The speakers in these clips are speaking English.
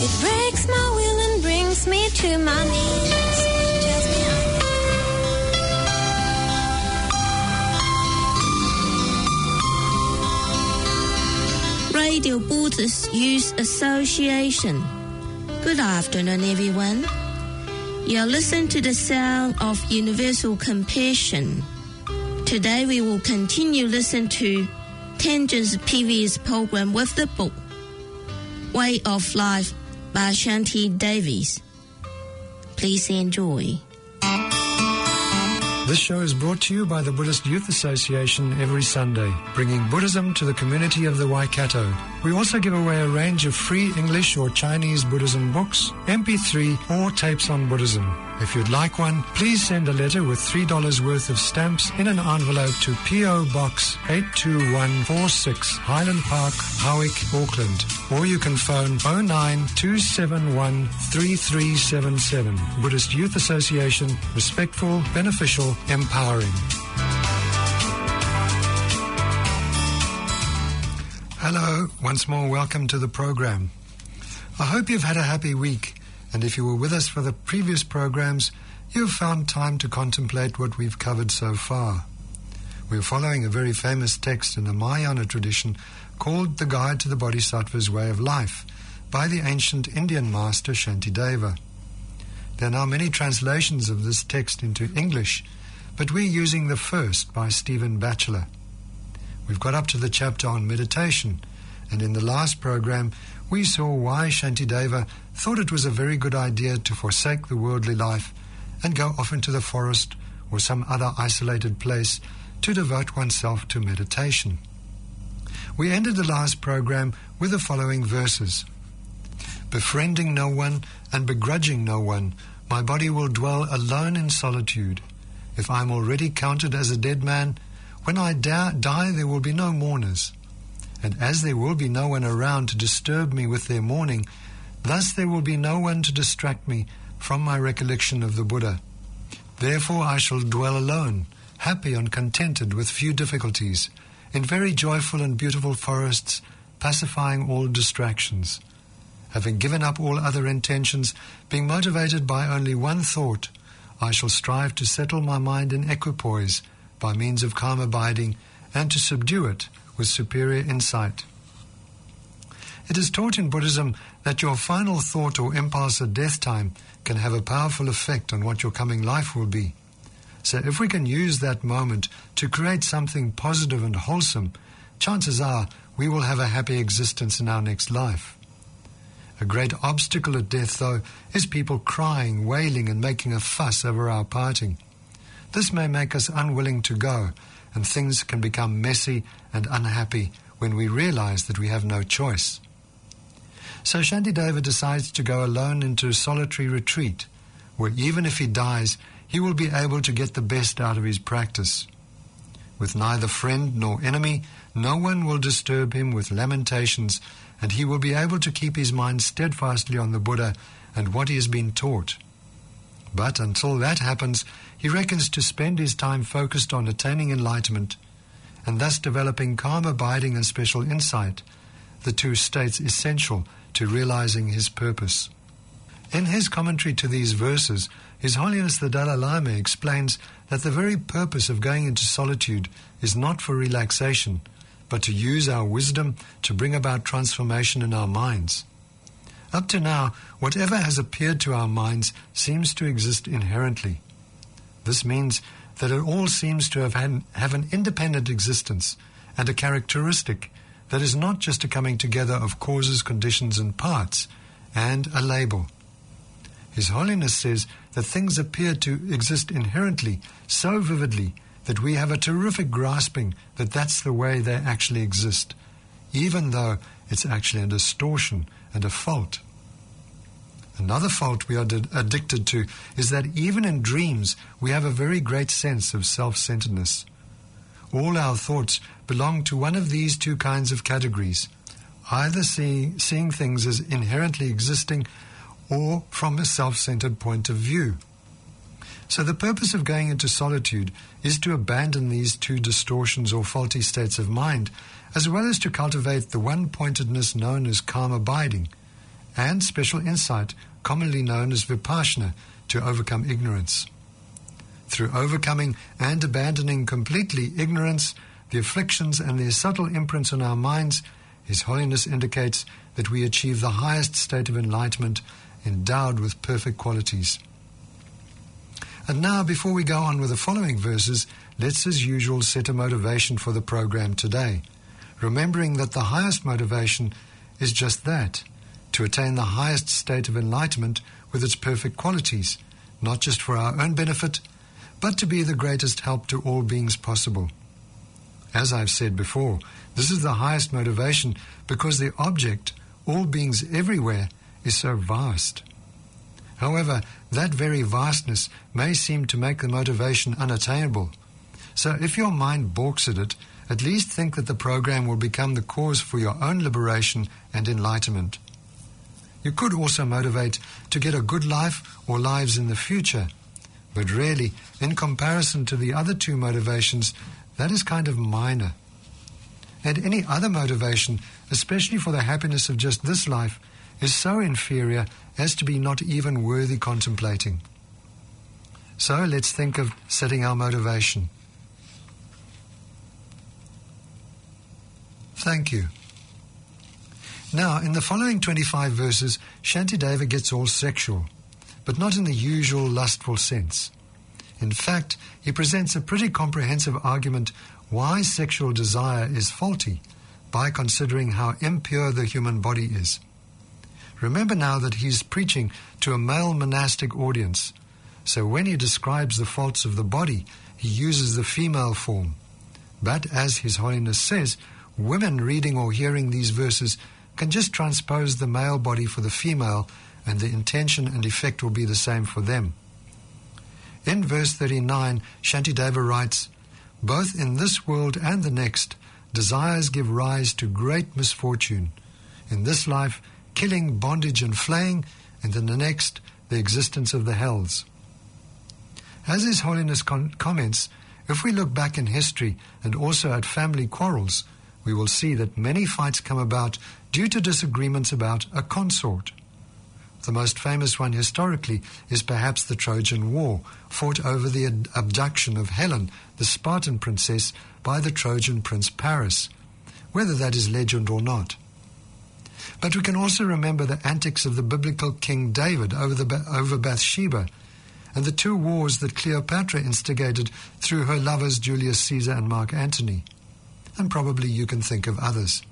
It breaks my will and brings me to my knees. Tells me Radio Buddhist Youth Association. Good afternoon, everyone. You're listening to the sound of universal compassion. Today we will continue listening to Tanger's previous program with the book Way of Life by Shanti Davis. Please enjoy. This show is brought to you by the Buddhist Youth Association every Sunday, bringing Buddhism to the community of the Waikato. We also give away a range of free English or Chinese Buddhism books, MP3 or tapes on Buddhism. If you'd like one, please send a letter with $3 worth of stamps in an envelope to P.O. Box 82146, Highland Park, Howick, Auckland. Or you can phone 09271 3377. Buddhist Youth Association, respectful, beneficial, empowering. Hello, once more welcome to the program. I hope you've had a happy week, and if you were with us for the previous programs, you've found time to contemplate what we've covered so far. We're following a very famous text in the Mahayana tradition called The Guide to the Bodhisattva's Way of Life by the ancient Indian master Shantideva. There are now many translations of this text into English, but we're using the first by Stephen Batchelor. We've got up to the chapter on meditation, and in the last program we saw why Shantideva thought it was a very good idea to forsake the worldly life and go off into the forest or some other isolated place to devote oneself to meditation. We ended the last program with the following verses. Befriending no one and begrudging no one, my body will dwell alone in solitude. If I am already counted as a dead man, when I die there will be no mourners. And as there will be no one around to disturb me with their mourning, thus there will be no one to distract me from my recollection of the Buddha. Therefore I shall dwell alone, happy and contented with few difficulties, in very joyful and beautiful forests, pacifying all distractions. Having given up all other intentions, being motivated by only one thought, I shall strive to settle my mind in equipoise by means of calm abiding and to subdue it with superior insight. It is taught in Buddhism that your final thought or impulse at death time can have a powerful effect on what your coming life will be. So if we can use that moment to create something positive and wholesome, chances are we will have a happy existence in our next life. A great obstacle at death, though, is people crying, wailing, and making a fuss over our parting. This may make us unwilling to go, and things can become messy and unhappy when we realize that we have no choice. So Shantideva decides to go alone into a solitary retreat, where even if he dies, he will be able to get the best out of his practice. With neither friend nor enemy, no one will disturb him with lamentations, and he will be able to keep his mind steadfastly on the Buddha and what he has been taught. But until that happens, he reckons to spend his time focused on attaining enlightenment, and thus developing calm abiding and special insight, the two states essential to realizing his purpose. In his commentary to these verses, His Holiness the Dalai Lama explains that the very purpose of going into solitude is not for relaxation, but to use our wisdom to bring about transformation in our minds. Up to now, whatever has appeared to our minds seems to exist inherently. This means that it all seems to have an independent existence and a characteristic that is not just a coming together of causes, conditions, and parts, and a label. His Holiness says that things appear to exist inherently, so vividly, that we have a terrific grasping that that's the way they actually exist, even though it's actually a distortion and a fault. Another fault we are addicted to is that even in dreams we have a very great sense of self-centeredness. All our thoughts belong to one of these two kinds of categories, either seeing things as inherently existing or from a self-centered point of view. So the purpose of going into solitude is to abandon these two distortions or faulty states of mind, as well as to cultivate the one-pointedness known as calm abiding, and special insight, commonly known as vipassana, to overcome ignorance. Through overcoming and abandoning completely ignorance, the afflictions and their subtle imprints on our minds, His Holiness indicates that we achieve the highest state of enlightenment, endowed with perfect qualities. And now, before we go on with the following verses, let's as usual set a motivation for the program today, remembering that the highest motivation is just that, to attain the highest state of enlightenment with its perfect qualities, not just for our own benefit, but to be the greatest help to all beings possible. As I've said before, this is the highest motivation because the object, all beings everywhere, is so vast. However, that very vastness may seem to make the motivation unattainable. So if your mind balks at it, at least think that the program will become the cause for your own liberation and enlightenment. You could also motivate to get a good life or lives in the future, but really, in comparison to the other two motivations, that is kind of minor. And any other motivation, especially for the happiness of just this life, is so inferior as to be not even worthy contemplating. So let's think of setting our motivation. Thank you. Now, in the following 25 verses, Shantideva gets all sexual, but not in the usual lustful sense. In fact, he presents a pretty comprehensive argument why sexual desire is faulty by considering how impure the human body is. Remember now that he's preaching to a male monastic audience, so when he describes the faults of the body, he uses the female form. But as His Holiness says, women reading or hearing these verses can just transpose the male body for the female, and the intention and effect will be the same for them. In verse 39, Shantideva writes, "Both in this world and the next, desires give rise to great misfortune. In this life, killing, bondage and flaying, and in the next, the existence of the hells." As His Holiness comments, if we look back in history and also at family quarrels, we will see that many fights come about due to disagreements about a consort. The most famous one historically is perhaps the Trojan War, fought over the abduction of Helen, the Spartan princess, by the Trojan prince Paris, whether that is legend or not. But we can also remember the antics of the biblical King David over Bathsheba, and the two wars that Cleopatra instigated through her lovers Julius Caesar and Mark Antony. And probably you can think of others.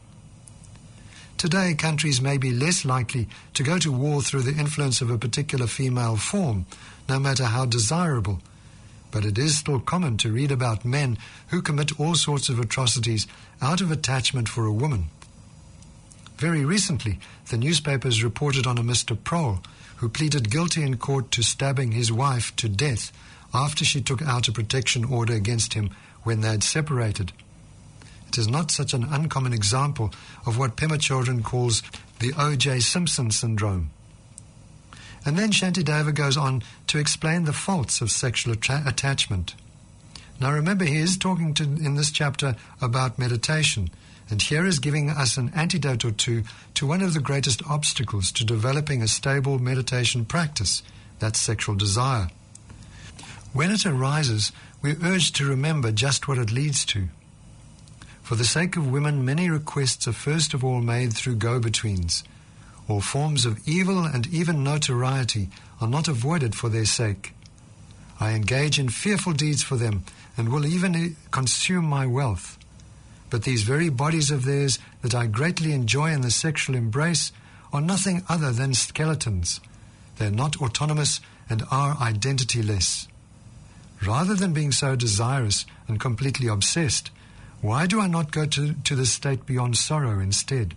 Today, countries may be less likely to go to war through the influence of a particular female form, no matter how desirable. But it is still common to read about men who commit all sorts of atrocities out of attachment for a woman. Very recently, the newspapers reported on a Mr. Prole who pleaded guilty in court to stabbing his wife to death after she took out a protection order against him when they had separated. It is not such an uncommon example of what Pema Chodron calls the O.J. Simpson syndrome. And then Shantideva goes on to explain the faults of sexual attachment. Now remember, he is talking in this chapter about meditation, and here is giving us an antidote or two to one of the greatest obstacles to developing a stable meditation practice, that's sexual desire. When it arises, we're urged to remember just what it leads to. For the sake of women, many requests are first of all made through go-betweens. All forms of evil and even notoriety are not avoided for their sake. I engage in fearful deeds for them and will even consume my wealth. But these very bodies of theirs that I greatly enjoy in the sexual embrace are nothing other than skeletons. They are not autonomous and are identityless. Rather than being so desirous and completely obsessed, why do I not go to the state beyond sorrow instead?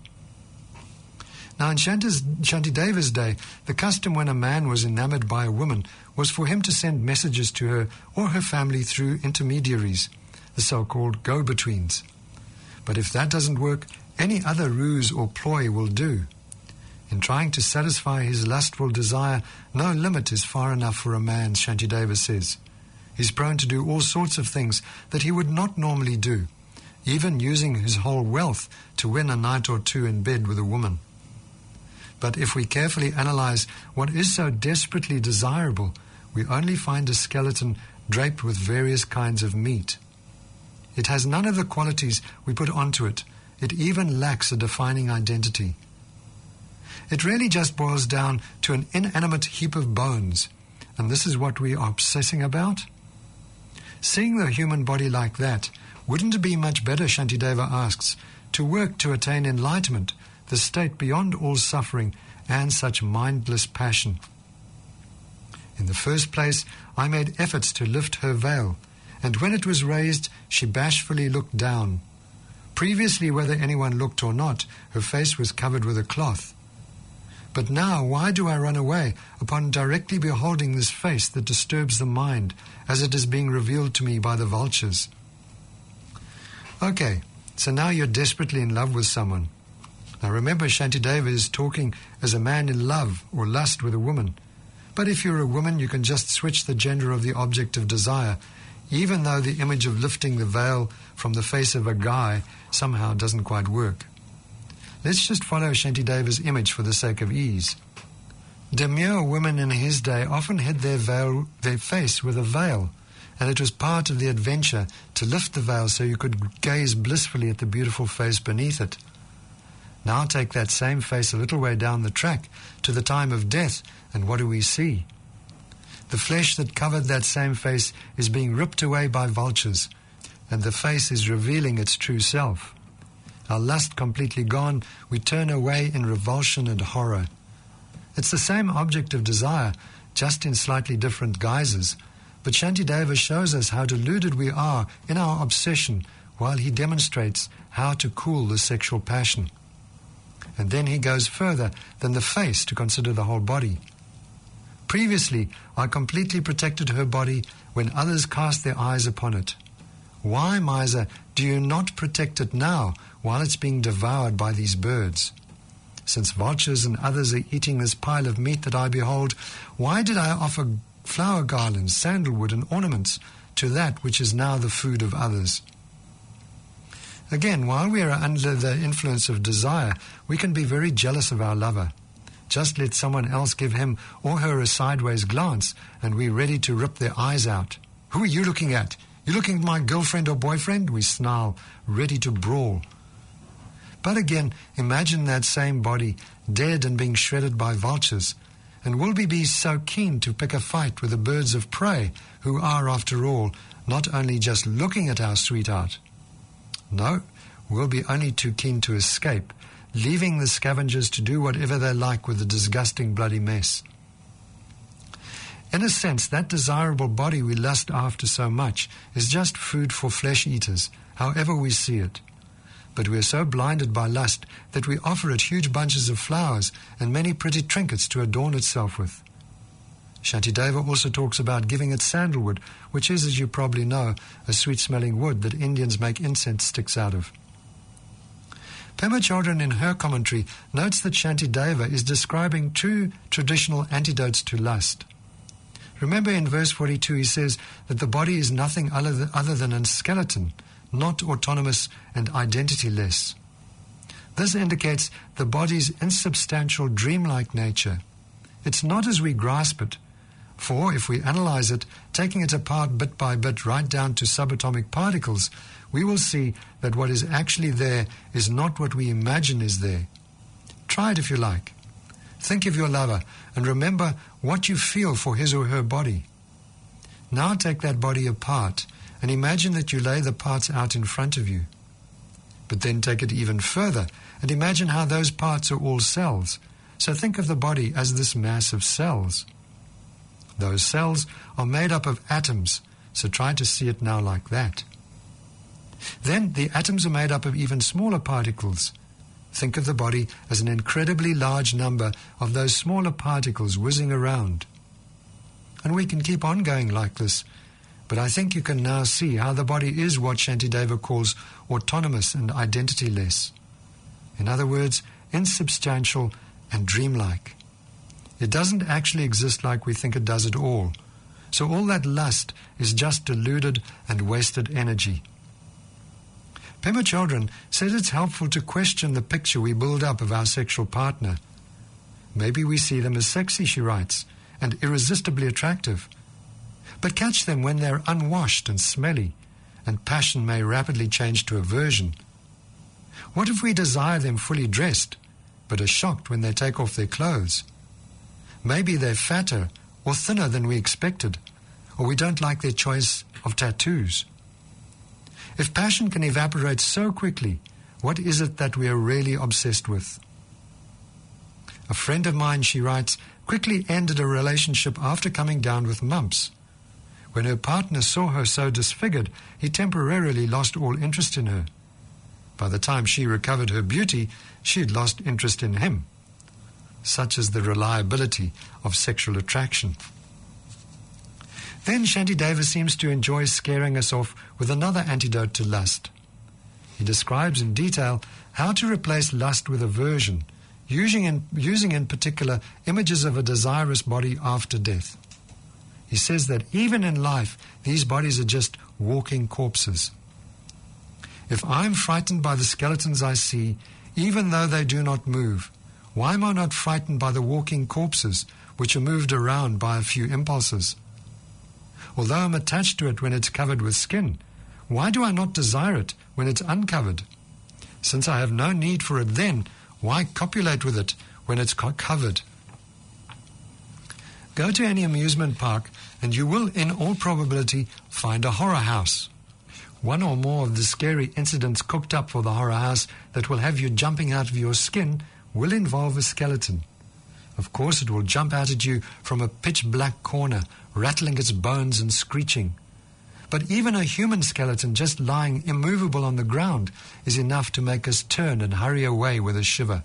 Now in Shantideva's day, the custom when a man was enamored by a woman was for him to send messages to her or her family through intermediaries, the so-called go-betweens. But if that doesn't work, any other ruse or ploy will do. In trying to satisfy his lustful desire, no limit is far enough for a man, Shantideva says. He's prone to do all sorts of things that he would not normally do, even using his whole wealth to win a night or two in bed with a woman. But if we carefully analyze what is so desperately desirable, we only find a skeleton draped with various kinds of meat. It has none of the qualities we put onto it. It even lacks a defining identity. It really just boils down to an inanimate heap of bones, and this is what we are obsessing about? Seeing the human body like that, wouldn't it be much better, Shantideva asks, to work to attain enlightenment, the state beyond all suffering and such mindless passion? In the first place, I made efforts to lift her veil, and when it was raised, she bashfully looked down. Previously, whether anyone looked or not, her face was covered with a cloth. But now, why do I run away upon directly beholding this face that disturbs the mind, as it is being revealed to me by the vultures? Okay, so now you're desperately in love with someone. Now remember, Shantideva is talking as a man in love or lust with a woman. But if you're a woman, you can just switch the gender of the object of desire, even though the image of lifting the veil from the face of a guy somehow doesn't quite work. Let's just follow Shantideva's image for the sake of ease. Demure women in his day often hid their face with a veil, and it was part of the adventure to lift the veil so you could gaze blissfully at the beautiful face beneath it. Now take that same face a little way down the track to the time of death, and what do we see? The flesh that covered that same face is being ripped away by vultures, and the face is revealing its true self. Our lust completely gone, we turn away in revulsion and horror. It's the same object of desire, just in slightly different guises, but Shantideva shows us how deluded we are in our obsession while he demonstrates how to cool the sexual passion. And then he goes further than the face to consider the whole body. Previously, I completely protected her body when others cast their eyes upon it. Why, miser, do you not protect it now while it's being devoured by these birds? Since vultures and others are eating this pile of meat that I behold, why did I offer flower garlands, sandalwood, and ornaments to that which is now the food of others? Again, while we are under the influence of desire, we can be very jealous of our lover. Just let someone else give him or her a sideways glance, and we're ready to rip their eyes out. Who are you looking at? You looking at my girlfriend or boyfriend? We snarl, ready to brawl. But again, imagine that same body, dead and being shredded by vultures. And will we be so keen to pick a fight with the birds of prey, who are, after all, not only just looking at our sweetheart? No, we'll be only too keen to escape, leaving the scavengers to do whatever they like with the disgusting bloody mess. In a sense, that desirable body we lust after so much is just food for flesh eaters, however we see it. But we are so blinded by lust that we offer it huge bunches of flowers and many pretty trinkets to adorn itself with. Shantideva also talks about giving it sandalwood, which is, as you probably know, a sweet-smelling wood that Indians make incense sticks out of. Pema Chodron, in her commentary, notes that Shantideva is describing two traditional antidotes to lust. Remember in verse 42 he says that the body is nothing other than a skeleton, not autonomous and identityless. This indicates the body's insubstantial dreamlike nature. It's not as we grasp it, for if we analyze it, taking it apart bit by bit right down to subatomic particles, we will see that what is actually there is not what we imagine is there. Try it if you like. Think of your lover and remember what you feel for his or her body. Now take that body apart and imagine that you lay the parts out in front of you. But then take it even further and imagine how those parts are all cells. So think of the body as this mass of cells. Those cells are made up of atoms, so try to see it now like that. Then the atoms are made up of even smaller particles. Think of the body as an incredibly large number of those smaller particles whizzing around. And we can keep on going like this, but I think you can now see how the body is what Shantideva calls autonomous and identityless. In other words, insubstantial and dreamlike. It doesn't actually exist like we think it does at all. So all that lust is just deluded and wasted energy. Pema Chodron says it's helpful to question the picture we build up of our sexual partner. Maybe we see them as sexy, she writes, and irresistibly attractive. But catch them when they're unwashed and smelly, and passion may rapidly change to aversion. What if we desire them fully dressed, but are shocked when they take off their clothes? Maybe they're fatter or thinner than we expected, or we don't like their choice of tattoos. If passion can evaporate so quickly, what is it that we are really obsessed with? A friend of mine, she writes, quickly ended a relationship after coming down with mumps. When her partner saw her so disfigured, he temporarily lost all interest in her. By the time she recovered her beauty, she had lost interest in him. Such is the reliability of sexual attraction. Then Shantideva seems to enjoy scaring us off with another antidote to lust. He describes in detail how to replace lust with aversion, using in particular images of a desirous body after death. He says that even in life, these bodies are just walking corpses. If I'm frightened by the skeletons I see, even though they do not move, why am I not frightened by the walking corpses, which are moved around by a few impulses? Although I'm attached to it when it's covered with skin, why do I not desire it when it's uncovered? Since I have no need for it then, why copulate with it when it's covered? Go to any amusement park and you will, in all probability, find a horror house. One or more of the scary incidents cooked up for the horror house that will have you jumping out of your skin will involve a skeleton. Of course, it will jump out at you from a pitch-black corner, rattling its bones and screeching. But even a human skeleton just lying immovable on the ground is enough to make us turn and hurry away with a shiver.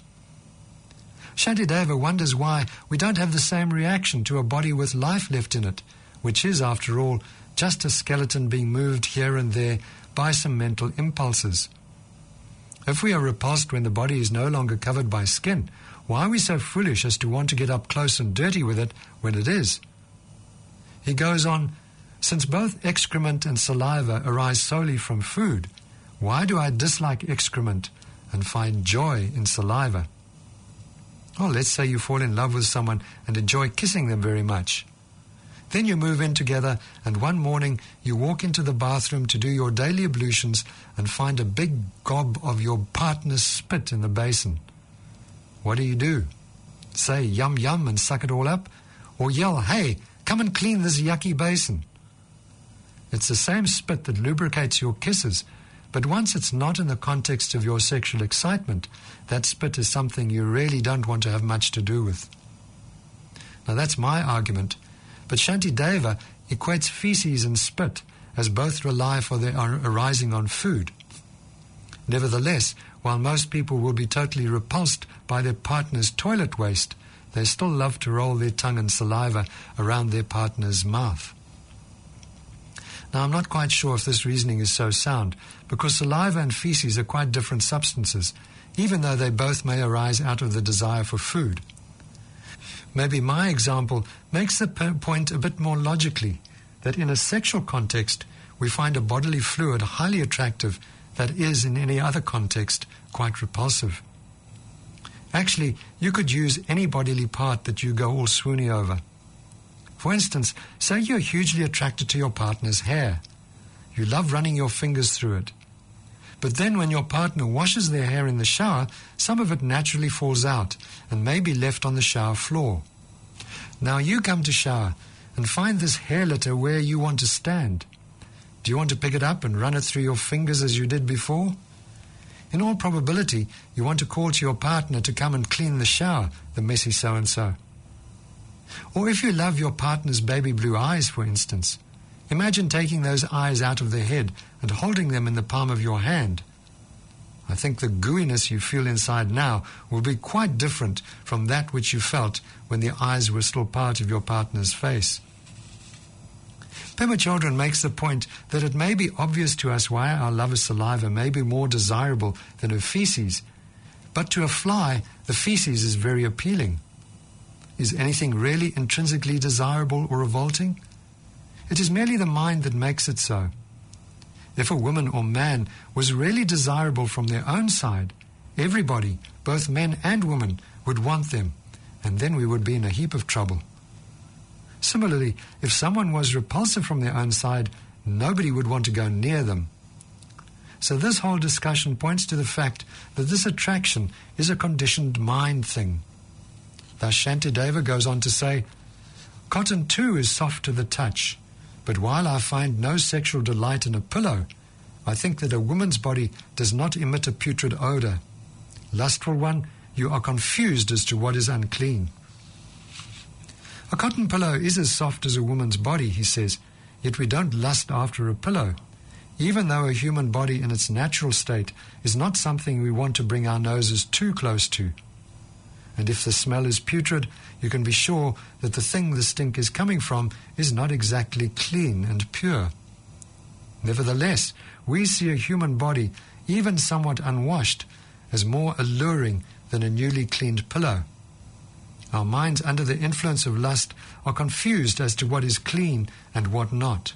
Shantideva wonders why we don't have the same reaction to a body with life left in it, which is, after all, just a skeleton being moved here and there by some mental impulses. If we are repulsed when the body is no longer covered by skin, why are we so foolish as to want to get up close and dirty with it when it is? He goes on, since both excrement and saliva arise solely from food, why do I dislike excrement and find joy in saliva? Well, let's say you fall in love with someone and enjoy kissing them very much. Then you move in together, and one morning you walk into the bathroom to do your daily ablutions and find a big gob of your partner's spit in the basin. What do? Say yum yum and suck it all up? Or yell, hey, come and clean this yucky basin? It's the same spit that lubricates your kisses, but once it's not in the context of your sexual excitement, that spit is something you really don't want to have much to do with. Now that's my argument. But Shantideva equates feces and spit as both rely for their arising on food. Nevertheless, while most people will be totally repulsed by their partner's toilet waste, they still love to roll their tongue and saliva around their partner's mouth. Now, I'm not quite sure if this reasoning is so sound, because saliva and feces are quite different substances, even though they both may arise out of the desire for food. Maybe my example makes the point a bit more logically, that in a sexual context, we find a bodily fluid highly attractive that is, in any other context, quite repulsive. Actually, you could use any bodily part that you go all swoony over. For instance, say you're hugely attracted to your partner's hair. You love running your fingers through it. But then when your partner washes their hair in the shower, some of it naturally falls out and may be left on the shower floor. Now you come to shower and find this hair litter where you want to stand. Do you want to pick it up and run it through your fingers as you did before? In all probability, you want to call to your partner to come and clean the shower, the messy so-and-so. Or if you love your partner's baby blue eyes, for instance, imagine taking those eyes out of their head and holding them in the palm of your hand. I think the gooiness you feel inside now will be quite different from that which you felt when the eyes were still part of your partner's face. Pema Chodron makes the point that it may be obvious to us why our lover's saliva may be more desirable than her feces, but to a fly, the feces is very appealing. Is anything really intrinsically desirable or revolting? It is merely the mind that makes it so. If a woman or man was really desirable from their own side, everybody, both men and women, would want them, and then we would be in a heap of trouble. Similarly, if someone was repulsive from their own side, nobody would want to go near them. So this whole discussion points to the fact that this attraction is a conditioned mind thing. Thus Shantideva goes on to say, "Cotton too is soft to the touch, but while I find no sexual delight in a pillow, I think that a woman's body does not emit a putrid odor. Lustful one, you are confused as to what is unclean." A cotton pillow is as soft as a woman's body, he says, yet we don't lust after a pillow, even though a human body in its natural state is not something we want to bring our noses too close to. And if the smell is putrid, you can be sure that the thing the stink is coming from is not exactly clean and pure. Nevertheless, we see a human body, even somewhat unwashed, as more alluring than a newly cleaned pillow. Our minds under the influence of lust are confused as to what is clean and what not.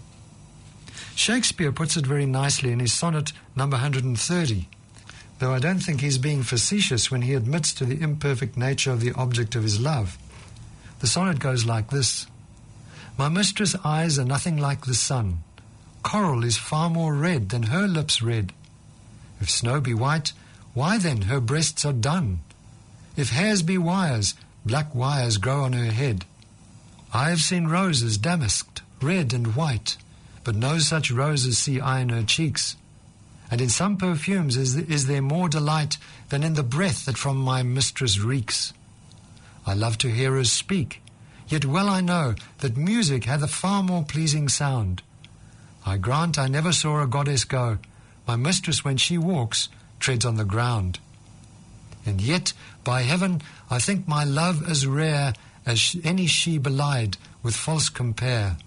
Shakespeare puts it very nicely in his sonnet number 130, though I don't think he's being facetious when he admits to the imperfect nature of the object of his love. The sonnet goes like this: "My mistress' eyes are nothing like the sun. Coral is far more red than her lips red. If snow be white, why then her breasts are dun. If hairs be wires, black wires grow on her head. I have seen roses damasked, red and white, but no such roses see I in her cheeks. And in some perfumes is there more delight than in the breath that from my mistress reeks. I love to hear her speak, yet well I know that music hath a far more pleasing sound. I grant I never saw a goddess go. My mistress, when she walks, treads on the ground. And yet, by heaven, I think my love as rare as any she belied with false compare.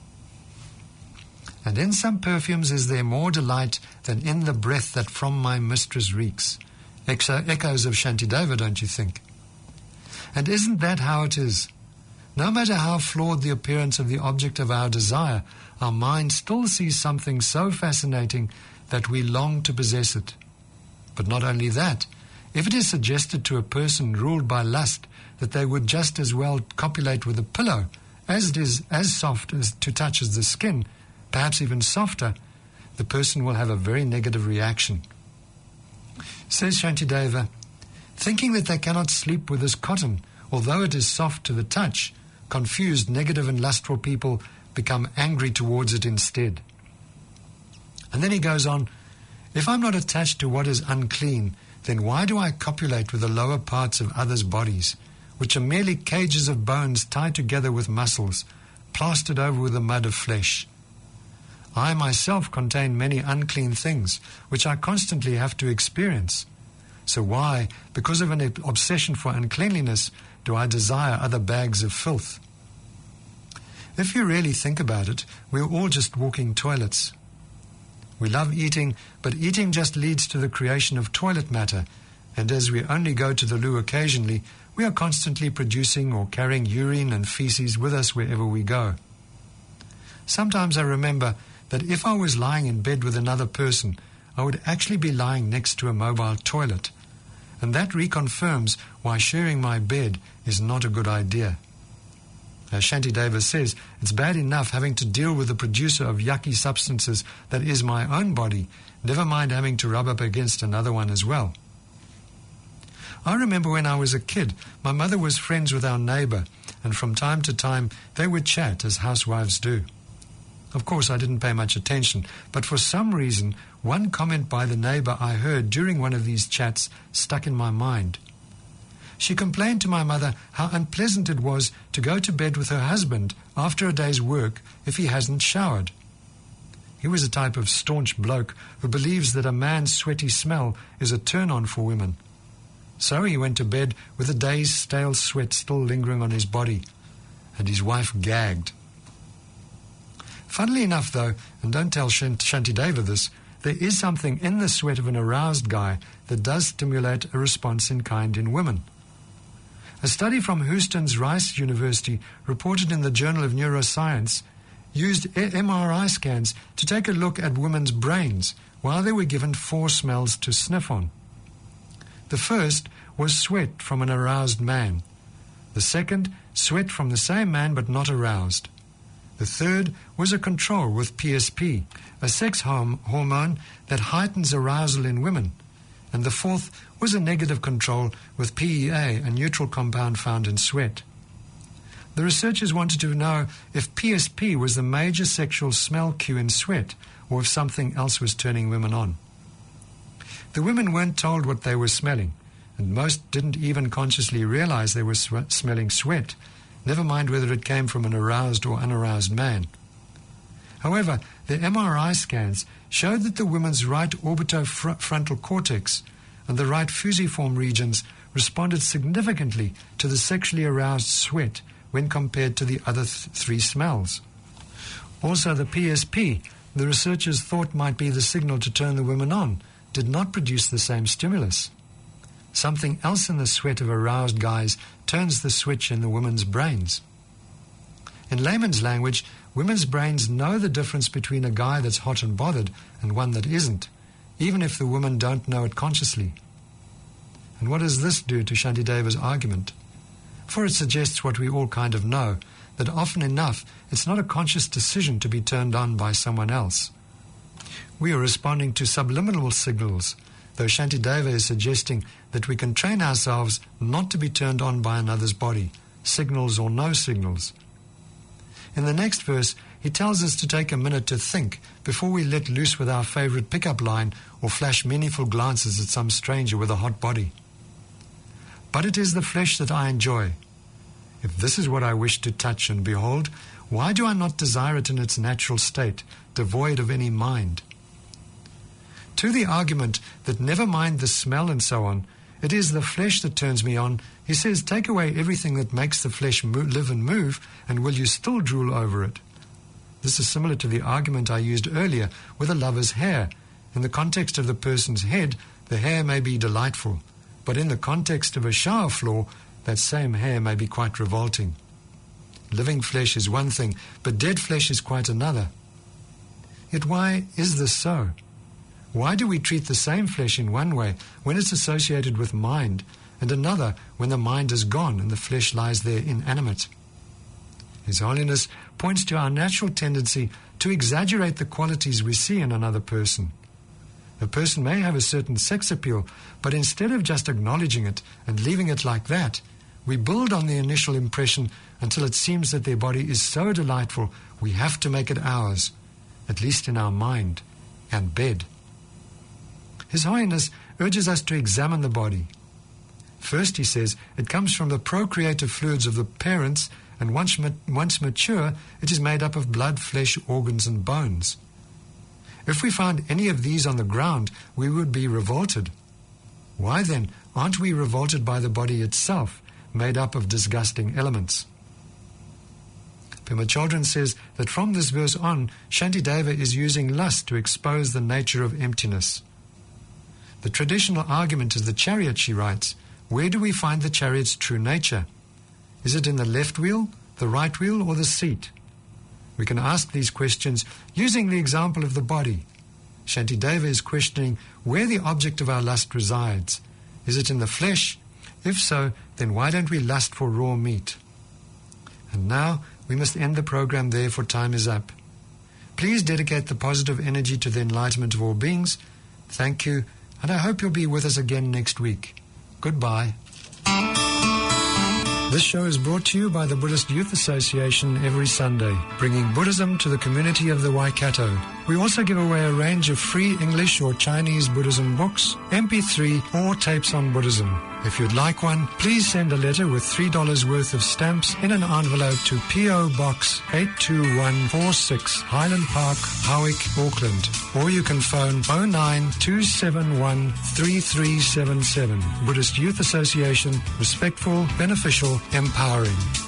And in some perfumes is there more delight than in the breath that from my mistress reeks." Echoes of Shantideva, don't you think? And isn't that how it is? No matter how flawed the appearance of the object of our desire, our mind still sees something so fascinating that we long to possess it. But not only that, if it is suggested to a person ruled by lust that they would just as well copulate with a pillow, as it is as soft as to touch as the skin, perhaps even softer, the person will have a very negative reaction. Says Shantideva, "Thinking that they cannot sleep with this cotton, although it is soft to the touch, confused, negative and lustful people become angry towards it instead." And then he goes on, "If I'm not attached to what is unclean, then why do I copulate with the lower parts of others' bodies, which are merely cages of bones tied together with muscles, plastered over with the mud of flesh? I myself contain many unclean things, which I constantly have to experience. So why, because of an obsession for uncleanliness, do I desire other bags of filth?" If you really think about it, we're all just walking toilets. We love eating, but eating just leads to the creation of toilet matter, and as we only go to the loo occasionally, we are constantly producing or carrying urine and feces with us wherever we go. Sometimes I remember that if I was lying in bed with another person, I would actually be lying next to a mobile toilet, and that reconfirms why sharing my bed is not a good idea. As Shantideva says, it's bad enough having to deal with the producer of yucky substances that is my own body, never mind having to rub up against another one as well. I remember when I was a kid, my mother was friends with our neighbor, and from time to time they would chat as housewives do. Of course, I didn't pay much attention, but for some reason, one comment by the neighbor I heard during one of these chats stuck in my mind. She complained to my mother how unpleasant it was to go to bed with her husband after a day's work if he hasn't showered. He was a type of staunch bloke who believes that a man's sweaty smell is a turn-on for women. So he went to bed with a day's stale sweat still lingering on his body, and his wife gagged. Funnily enough, though, and don't tell Shantideva this, there is something in the sweat of an aroused guy that does stimulate a response in kind in women. A study from Houston's Rice University, reported in the Journal of Neuroscience, used MRI scans to take a look at women's brains while they were given 4 smells to sniff on. The first was sweat from an aroused man, The second, sweat from the same man but not aroused. The third was a control with PSP, a sex hormone that heightens arousal in women. And the fourth was a negative control with PEA, a neutral compound found in sweat. The researchers wanted to know if PSP was the major sexual smell cue in sweat, or if something else was turning women on. The women weren't told what they were smelling, and most didn't even consciously realize they were smelling sweat, never mind whether it came from an aroused or unaroused man. However, the MRI scans showed that the women's right orbitofrontal cortex and the right fusiform regions responded significantly to the sexually aroused sweat when compared to the other three smells. Also, the PSP, the researchers thought might be the signal to turn the women on, did not produce the same stimulus. Something else in the sweat of aroused guys turns the switch in the women's brains. In layman's language, women's brains know the difference between a guy that's hot and bothered and one that isn't, even if the women don't know it consciously. And what does this do to Shantideva's argument? For it suggests what we all kind of know, that often enough it's not a conscious decision to be turned on by someone else. We are responding to subliminal signals, though Shantideva is suggesting that we can train ourselves not to be turned on by another's body, signals or no signals. In the next verse, he tells us to take a minute to think before we let loose with our favorite pickup line or flash meaningful glances at some stranger with a hot body. But it is the flesh that I enjoy. If this is what I wish to touch and behold, why do I not desire it in its natural state, devoid of any mind? To the argument that never mind the smell and so on, it is the flesh that turns me on, he says, take away everything that makes the flesh live and move, and will you still drool over it? This is similar to the argument I used earlier with a lover's hair. In the context of the person's head, the hair may be delightful, but in the context of a shower floor, that same hair may be quite revolting. Living flesh is one thing, but dead flesh is quite another. Yet why is this so? Why do we treat the same flesh in one way when it's associated with mind, and another when the mind is gone and the flesh lies there inanimate? His Holiness points to our natural tendency to exaggerate the qualities we see in another person. A person may have a certain sex appeal, but instead of just acknowledging it and leaving it like that, we build on the initial impression until it seems that their body is so delightful we have to make it ours, at least in our mind and bed. His Holiness urges us to examine the body. First, he says, it comes from the procreative fluids of the parents, and once mature, it is made up of blood, flesh, organs, and bones. If we found any of these on the ground, we would be revolted. Why then aren't we revolted by the body itself, made up of disgusting elements? Pema Chodron says that from this verse on, Shantideva is using lust to expose the nature of emptiness. The traditional argument is the chariot, she writes. Where do we find the chariot's true nature? Is it in the left wheel, the right wheel, or the seat? We can ask these questions using the example of the body. Shantideva is questioning where the object of our lust resides. Is it in the flesh? If so, then why don't we lust for raw meat? And now we must end the program there, for time is up. Please dedicate the positive energy to the enlightenment of all beings. Thank you, and I hope you'll be with us again next week. Goodbye. This show is brought to you by the Buddhist Youth Association every Sunday, bringing Buddhism to the community of the Waikato. We also give away a range of free English or Chinese Buddhism books, MP3 or tapes on Buddhism. If you'd like one, please send a letter with $3 worth of stamps in an envelope to P.O. Box 82146, Highland Park, Howick, Auckland. Or you can phone 09271 3377. Buddhist Youth Association, respectful, beneficial, empowering.